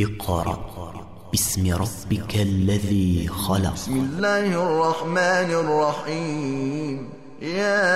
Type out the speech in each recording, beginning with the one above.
اقرأ باسم ربك الذي خلق. بسم الله الرحمن الرحيم. يا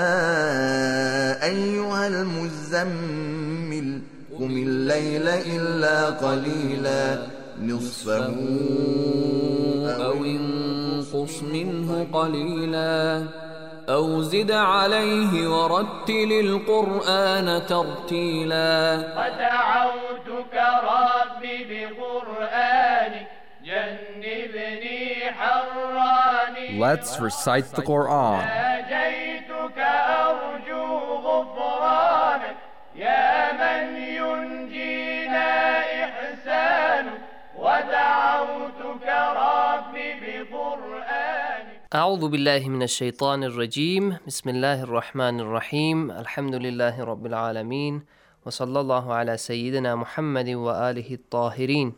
أيها المزمل قم الليل إلا قليلا نصفه أو انقص منه قليلا أو زد عليه ورتل القرآن ترتيلا. ودعوتك ربي بقرآنك جنبني حراني. Let's recite the Quran. ناجيتك أرجو غفرانك يا من ينجينا إحسانك. ودعوتك ربي بقرآنك. أعوذ بالله من الشيطان الرجيم. بسم الله الرحمن الرحيم. الحمد لله رب العالمين وصلى الله على سيدنا محمد وآله الطاهرين.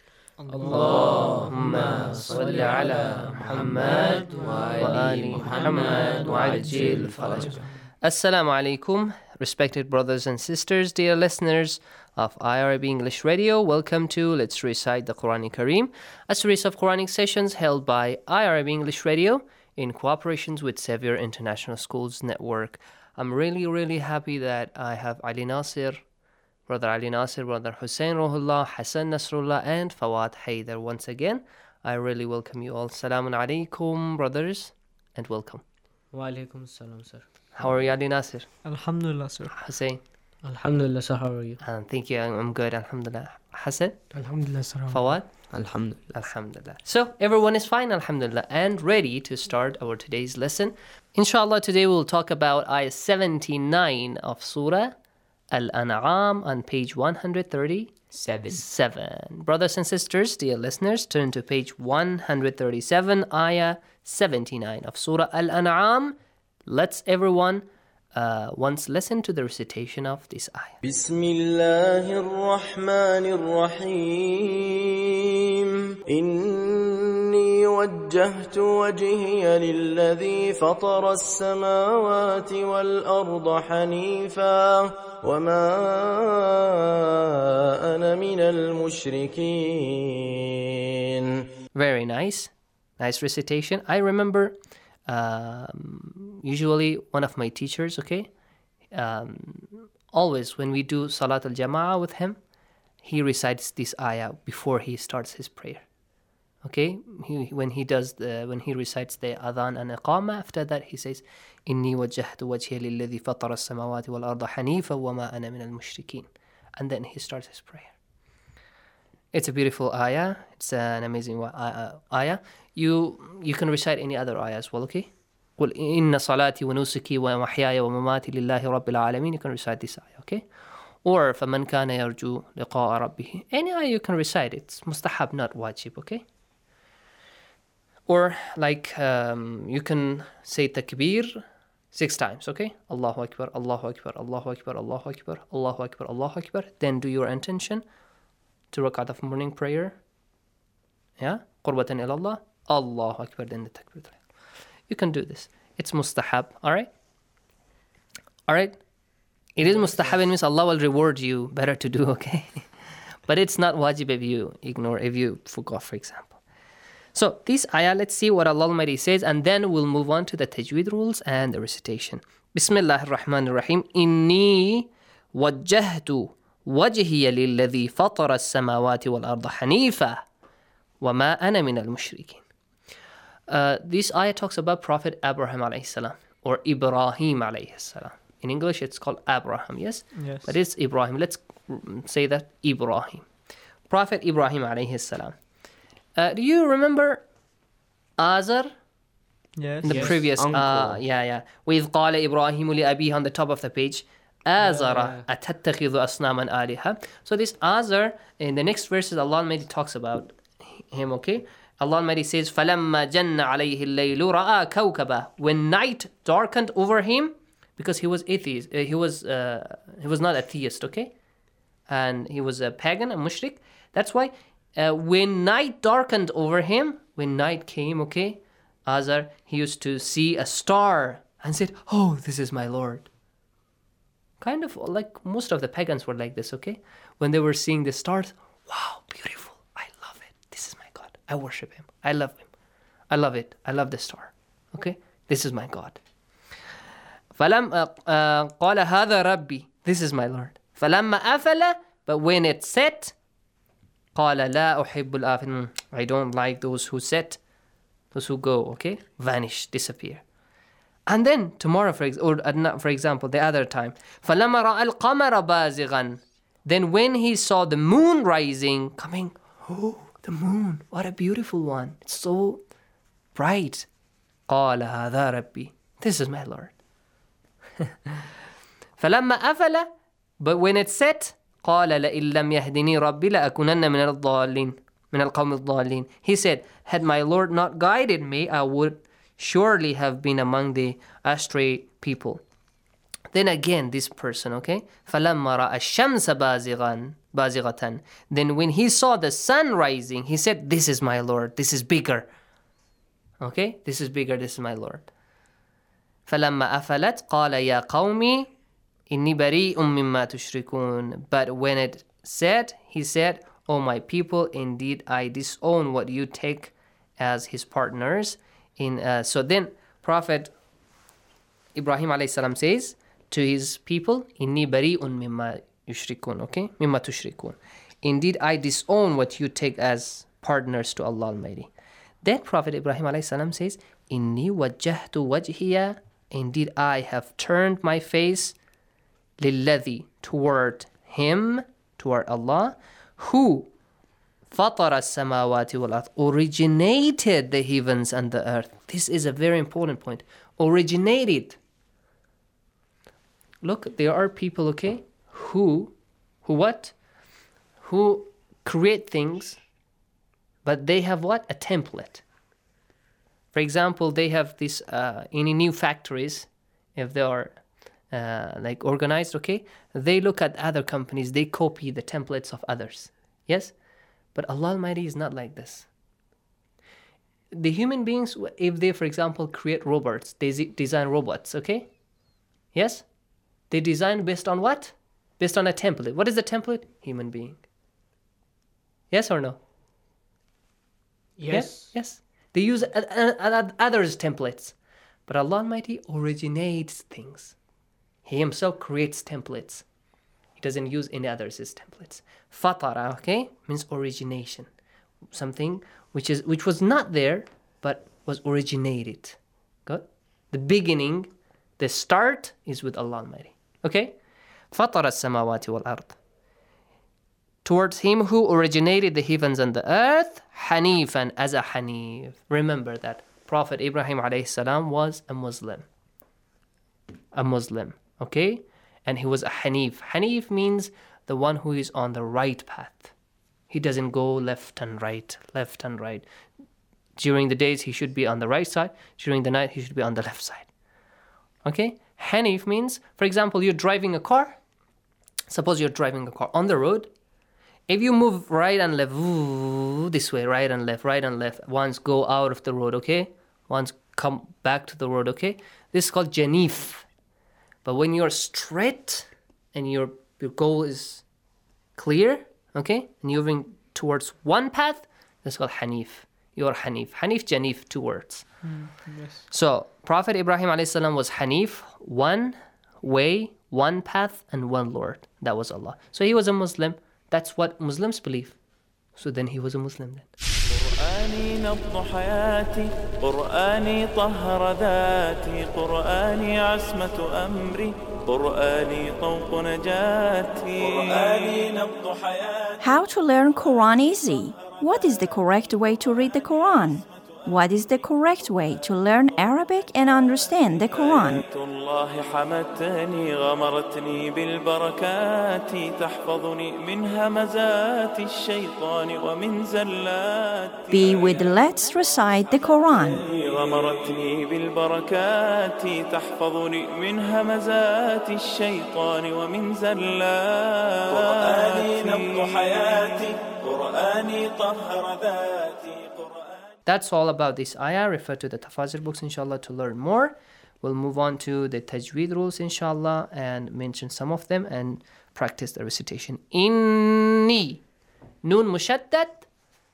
اللهم صل على محمد وآل محمد وعجل فرجه. Assalamu alaikum, respected brothers and sisters, dear listeners of IRB English Radio. Welcome to Let's Recite the Quran Kareem, a series of Quranic sessions held by IRB English Radio in cooperation with Xavier International Schools Network. I'm really happy that I have Ali Nasir, Brother Ali Nasir, Brother Hussein Rohullah, Hassan Nasrullah, and Fawad Haidar. Once again, I really welcome you all. Assalamu alaikum, brothers, and welcome. Wa alaikum assalam, sir. How are you, Ali Nasir? Alhamdulillah, sir. Hussein? Alhamdulillah, sir. How are you? Thank you. I'm good. Alhamdulillah. Hassan? Alhamdulillah, sir. Fawad? Alhamdulillah. Alhamdulillah. So, everyone is fine, alhamdulillah, and ready to start our today's lesson. Inshallah, today we'll talk about ayah 79 of Surah Al-An'am on page 137. Brothers and sisters, dear listeners, turn to page 137, ayah 79 of Surah Al-An'am. Let's everyone once listen to the recitation of this ayah. بسم الله الرحمن الرحيم. إني وجهت وجهي للذي فطر السماوات والأرض حنيفا وما أنا من المشركين. Very nice. Nice recitation. I remember usually one of my teachers, always when we do Salat al-Jama'ah with him, he recites this ayah before he starts his prayer. When he recites the adhan and iqamah, after that he says, إِنِّي وَجَّهْتُ وَجْهِيَ لِلَّذِي فَطَرَ السَّمَاوَاتِ وَالْأَرْضَ حَنِيفًا وَمَا أَنَا مِنَ الْمُشْرِكِينَ. And then he starts his prayer. It's a beautiful ayah. It's an amazing ayah. You can recite any other ayah as well, okay? قُلْ إِنَّ صَلَاتِي وَنُسُكِي وَمَحْيَايَ وَمَمَاتِي لِلَّهِ رَبِّ الْعَالَمِينَ. You can recite this ayah, okay? Or فَمَنْ كَانَ يَرْجُو لِقَاءَ رَبِّهِ. Any ayah you can recite. It's mustahab, not wajib, okay? Or like you can say takbir 6 times, okay? Allahu Akbar, Allahu Akbar, Allahu Akbar, Allahu Akbar, Allahu Akbar, Allahu Akbar. Then do your intention to rakat of morning prayer. Yeah? Qurbatan ilallah. Allahu Akbar, then the takbir. You can do this. It's mustahab, alright? Alright? It is mustahab, it means Allah will reward you. Better to do, okay? But it's not wajib if you ignore, if you forgot, for example. So, this ayah, let's see what Allah Almighty says, and then we'll move on to the tajweed rules and the recitation. Bismillahir Rahmanir Rahim. Inni wajjahtu wajhiya lilladhi fatara as-samawati wal-arda hanifa wa ma ana min al-mushrikin. This ayah talks about Prophet Abraham alayhi salam, or Ibrahim alayhi salam. In English, it's called Abraham, yes? Yes. But it's Ibrahim. Let's say that Ibrahim. Prophet Ibrahim alayhi salam. Do you remember Azar? Yes. In the previous, وَإِذْ قَالَ إِبْرَاهِيمُ لِأَبِيهِ on the top of the page. Azara أَتَتَّخِذُ أَصْنَامًا آلِهَةً. So this Azar, in the next verses, Allah Almighty talks about him, okay? Allah Almighty says, فَلَمَّا جَنَّ عَلَيْهِ اللَّيْلُ رَأَى كَوْكَبًا. When night darkened over him, because he was atheist, he was not a theist, okay? And he was a pagan, a mushrik. That's why when night darkened over him, when night came, okay, Azar, he used to see a star and said, oh, this is my Lord. Kind of like most of the pagans were like this, okay? When they were seeing the stars, wow, beautiful. I worship him. I love him. I love it. I love the star. Okay? This is my God. قال هذا ربي. This is my Lord. فلما أفل, but when it set, قال لا أحب الآفلين. I don't like those who set, those who go, okay? Vanish, disappear. And then tomorrow, for example, the other time, فلما رأى القمر بازغا. Then when he saw the moon rising, coming, oh, the moon, what a beautiful one. It's so bright. قال هذا ربي. This is my Lord. فلما أفل, but when it set, قال لئن لم يهدني ربي لأكونن من الضالين من القوم الضالين. He said, had my Lord not guided me, I would surely have been among the astray people. Then again, this person, okay? فلما رأى الشمس بازغة. Then when he saw the sun rising, he said, this is my Lord, this is bigger. Okay? This is bigger, this is my Lord. فلما أفلت قال يا قومي إني بريء مما تشركون. But when it said, he said, O my people, indeed I disown what you take as his partners. So then Prophet Ibrahim alayhi salam says to his people, إني بريء مما يشركون. Okay? مما تشركون. Indeed I disown what you take as partners to Allah Almighty. Then Prophet Ibrahim alayhi salam says, إني وجهت وجهي. Indeed I have turned my face للذي, toward him, toward Allah, who فطر السماوات والأرض, originated the heavens and the earth. This is a very important point. Originated. Look, there are people, okay, who what? Who create things, but they have what? A template. For example, they have this, in new factories, if they are like organized, okay, they look at other companies, they copy the templates of others. Yes? But Allah Almighty is not like this. The human beings, if they, for example, create robots, they design robots, okay? Yes? They design based on what? Based on a template. What is the template? Human being. Yes or no? Yes. Yes. They use others' templates. But Allah Almighty originates things. He himself creates templates. He doesn't use any others' templates. Fatara, okay, means origination. Something which was not there, but was originated. Good? The beginning, the start is with Allah Almighty. Okay? Fatara as-samawati wal-ard. Towards him who originated the heavens and the earth, Hanifan, as a Hanif. Remember that Prophet Ibrahim alayhi salam was a Muslim. A Muslim, okay? And he was a Hanif. Hanif means the one who is on the right path. He doesn't go left and right. During the days, he should be on the right side. During the night, he should be on the left side. Okay? Hanif means, for example, you're driving a car. Suppose you're driving a car on the road. If you move right and left, this way, right and left, once go out of the road, okay? Once come back to the road, okay? This is called Janif. But when you're straight and your goal is clear, okay? And you're moving towards one path, that's called Hanif. You're Hanif. Hanif, Janif, two words. Yes. So, Prophet Ibrahim a.s. was Hanif, one way, one path, and one Lord. That was Allah. So he was a Muslim. That's what Muslims believe. So then he was a Muslim then. قرآني نبض حياتي قرآني طهر ذاتي قرآني عصمة أمري قرآني طوق نجاتي قرآني نبض حياتي. How to learn Quran easy? What is the correct way to read the Quran? What is the correct way to learn Arabic and understand the Quran? الله حمتني غمرتني بالبركات تحفظني من همزات الشيطان ومن زلات. Be with Let's Recite the Quran. غمرتني بالبركات تحفظني من همزات الشيطان ومن زلات. قرآني نبض حياتي قرآني طهر ذاتي. That's all about this ayah. Refer to the tafsir books, inshallah, to learn more. We'll move on to the tajweed rules, inshallah, and mention some of them and practice the recitation. Inni. Noon mushaddad.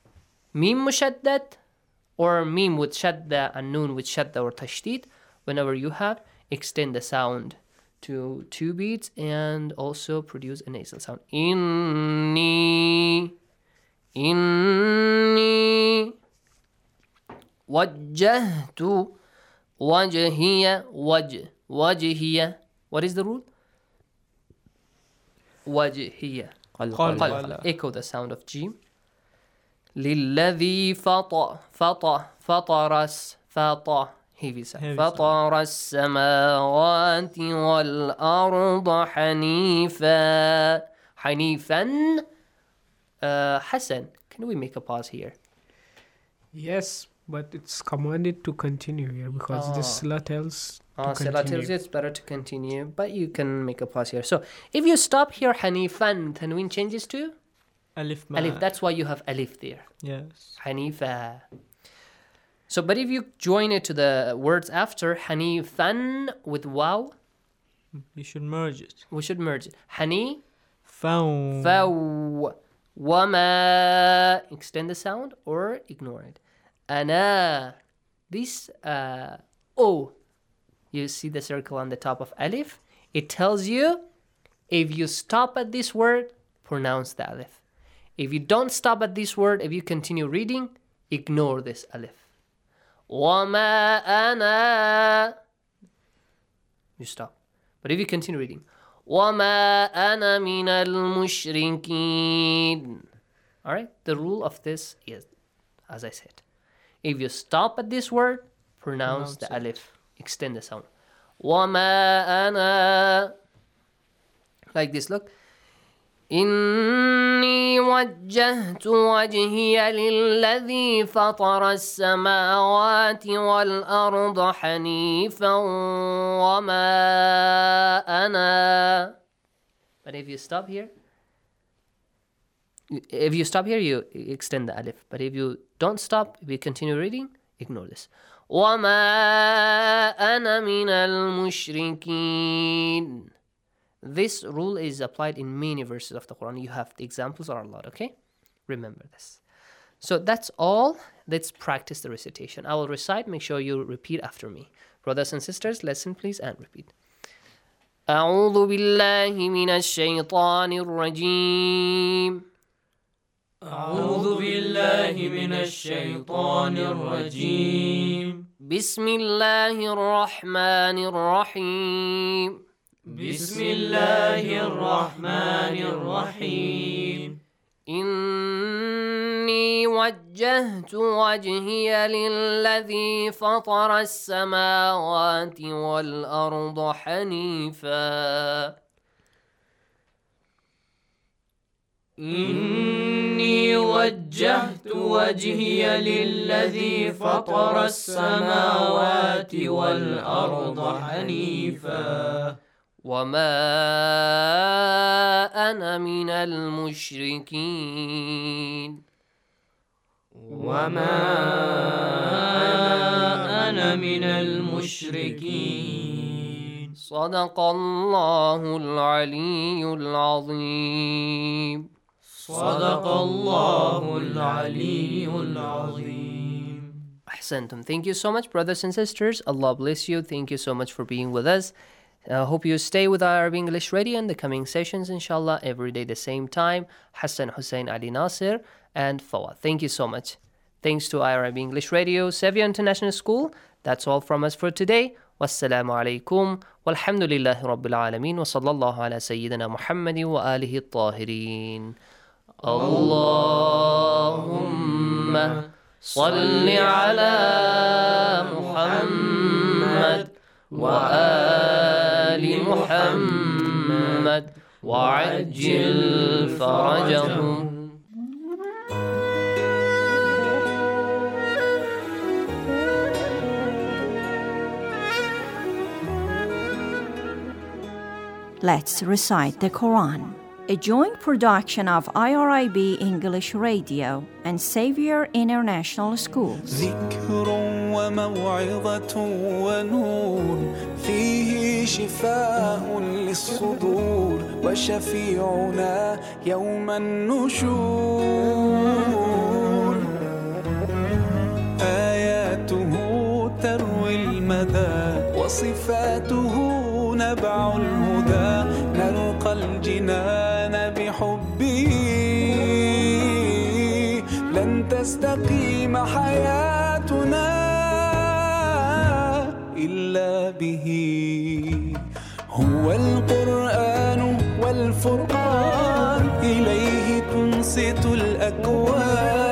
Mim mushaddad or mim with shadda and noon with shadda or tashdid. Whenever you have, extend the sound to 2 beats and also produce a nasal sound. Inni wajjahtu wajhiya wajhiya. What is the rule? Wajhiya. Echo the sound of Jim. للذي فطر heavy sound. فطر السماوات والأرض حنيفا. Hassan, can we make a pause here? Yes, but it's commanded to continue here because this Sila tells to Sila tells you it's better to continue, but you can make a pause here. So if you stop here, Hanifan, Tanween changes to? Alif. That's why you have alif there. Yes. Hanifa. So, but if you join it to the words after, Hanifan with waw, you should merge it. We should merge it. Hani. Faw. Wama. Extend the sound or ignore it. Ana. This O. You see the circle on the top of alif? It tells you if you stop at this word, pronounce the alif. If you don't stop at this word, if you continue reading, ignore this alif. Wama ana. You stop. But if you continue reading, Wama ana minal mushrikeen. Alright, the rule of this is, as I said, if you stop at this word, pronounce the alif. Extend the sound. Wama ana. Like this, look. إني وجهت وجهي للذي فطر السماوات والأرض حنيفا وما أنا. But if you stop here, you extend the alif. But if you don't stop, if you continue reading, ignore this. وما أنا من المشركين. This rule is applied in many verses of the Quran. You have the examples are a lot, okay? Remember this. So that's all. Let's practice the recitation. I will recite. Make sure you repeat after me. Brothers and sisters, listen please and repeat. أعوذ بالله من الشيطان الرجيم. أعوذ بالله من الشيطان الرجيم. بسم الله الرحمن الرحيم. بسم الله الرحمن الرحيم. إني وجهت وجهي للذي فطر السماوات والأرض حنيفا. إني وجهت وجهي للذي فطر السماوات والأرض حنيفا وما أنا من المشركين. وما أنا من المشركين. صدق الله العلي العظيم. صدق الله العلي العظيم. أحسنتم. Thank you so much, brothers and sisters. Allah bless you. Thank you so much for being with us. Hope you stay with Arabic English Radio in the coming sessions, inshallah, every day the same time. Hassan Hussein Ali Nasir and Fawad. Thank you so much. Thanks to Arabic English Radio, Sevier International School. That's all from us for today. Wassalamu alaikum. Walhamdulillahi Rabbil Alameen. Wa sallallahu ala Sayyidina Muhammadi wa alihi at-tahirin. Allahumma salli ala Muhammad wa ali Muhammad wa ajil farajahum. Let's recite the Quran. A joint production of IRIB English Radio and Xavier International School. ذكر وموعظة ونور فيه شفاء للصدور وشفيعنا يوم النشور الهدى نلقى الجنان بحبه لن تستقيم حياتنا إلا به هو القرآن والفرقان إليه تنصت الأكوان